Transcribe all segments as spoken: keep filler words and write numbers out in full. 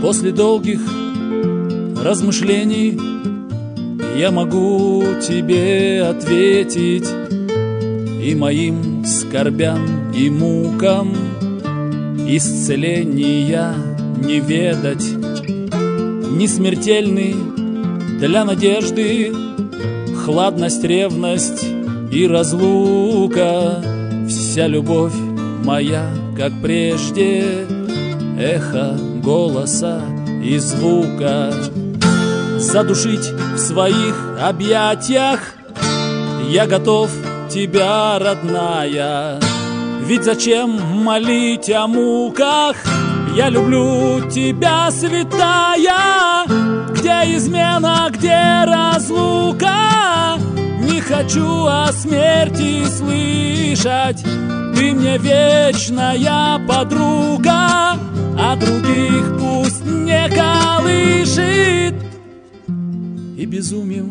После долгих размышлений я могу тебе ответить, и моим скорбям и мукам исцеления не ведать. Не смертельный для надежды хладность, ревность и разлука. Вся любовь моя, как прежде, эхо голоса и звука. Задушить в своих объятиях я готов тебя, родная. Ведь зачем молить о муках? Я люблю тебя, святая. Где измена, где разлука? Не хочу о смерти слышать. Ты мне вечная подруга, а других пусть не колышет. И безумием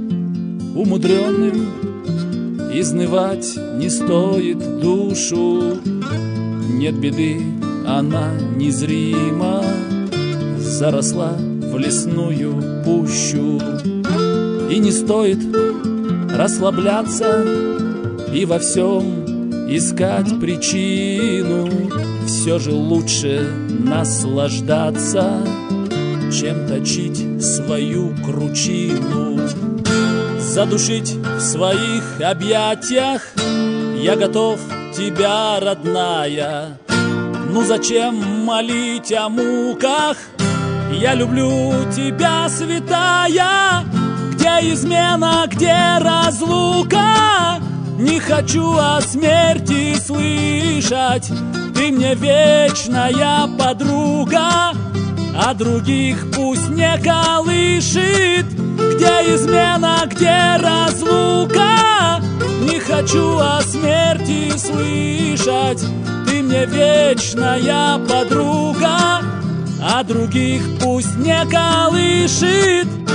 умудренным изнывать не стоит душу. Нет беды, она незрима, заросла в лесную пущу. И не стоит расслабляться и во всем искать причину. Все же лучше наслаждаться, чем точить свою кручину. Задушить в своих объятиях я готов тебя, родная. Ну зачем молить о муках? Я люблю тебя, святая. Где измена, где разлука? Не хочу о смерти слышать. Ты мне вечная подруга, а других пусть не колышет. Где измена, где разлука? Не хочу о смерти слышать. Ты мне вечная подруга, а других пусть не колышет.